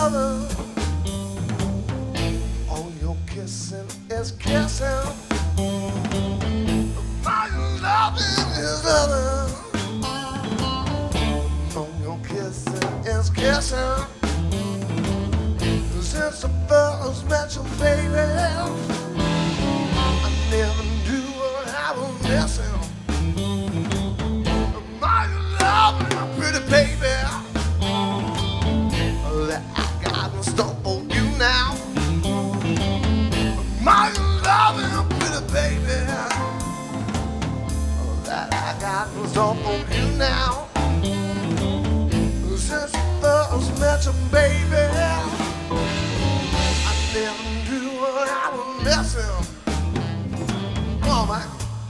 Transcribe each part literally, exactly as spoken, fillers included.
loving. All your kissing is kissing. All your loving is loving. All your kissing is kissing. Since I first met you, baby, I never knew what I was missing. My love, my pretty baby, that I got in store for you now. My love, my pretty baby, that I got in store for you now. Since I first met you, baby, never knew what I was missing. Come on, man.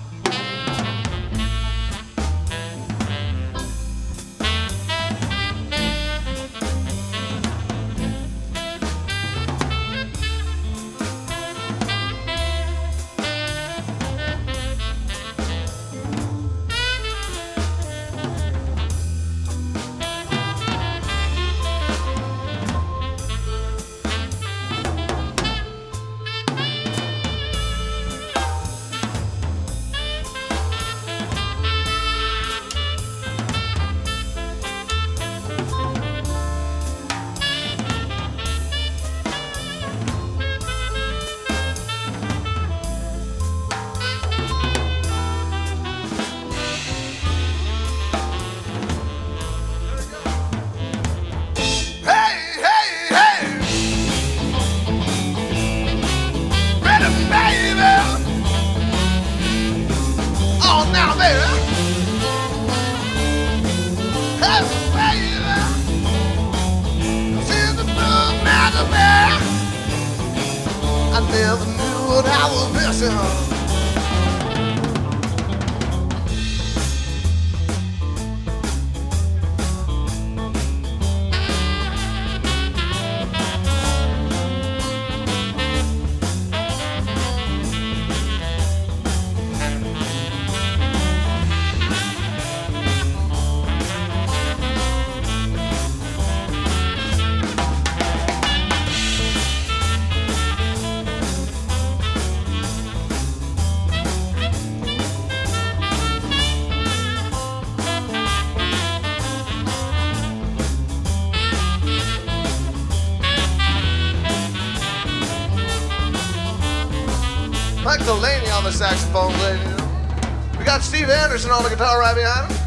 I never knew what I was missing. Mike Delaney on the saxophone, ladies. We got Steve Anderson on the guitar right behind him.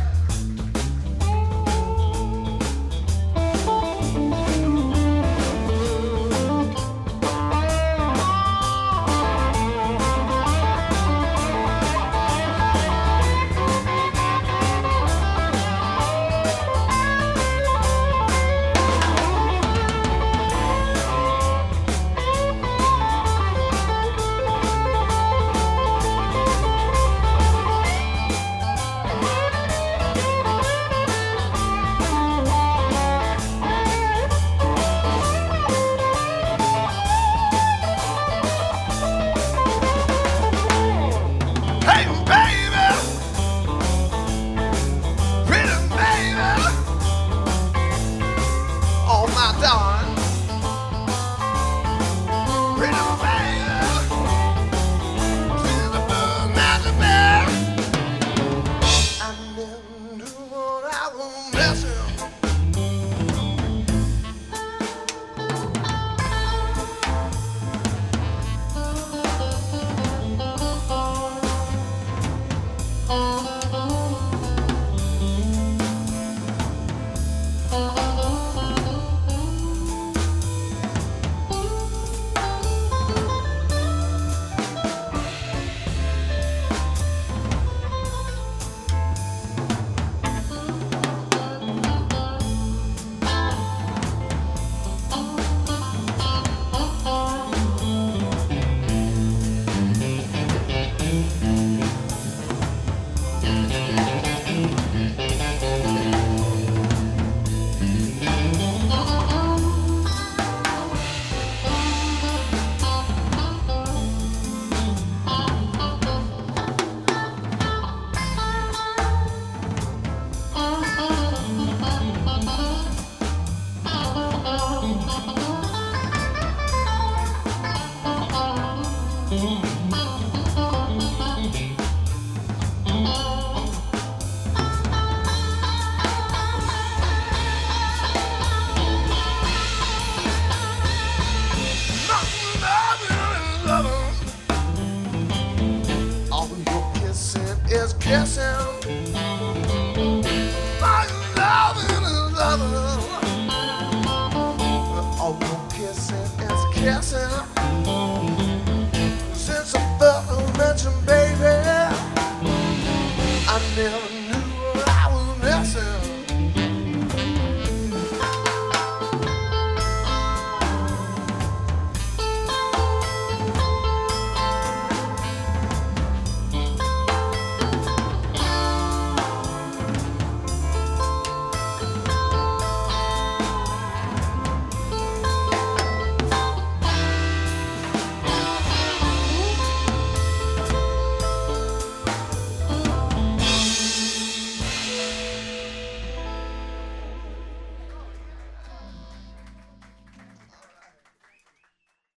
kissing. My loving is loving. Oh, kissing is kissing.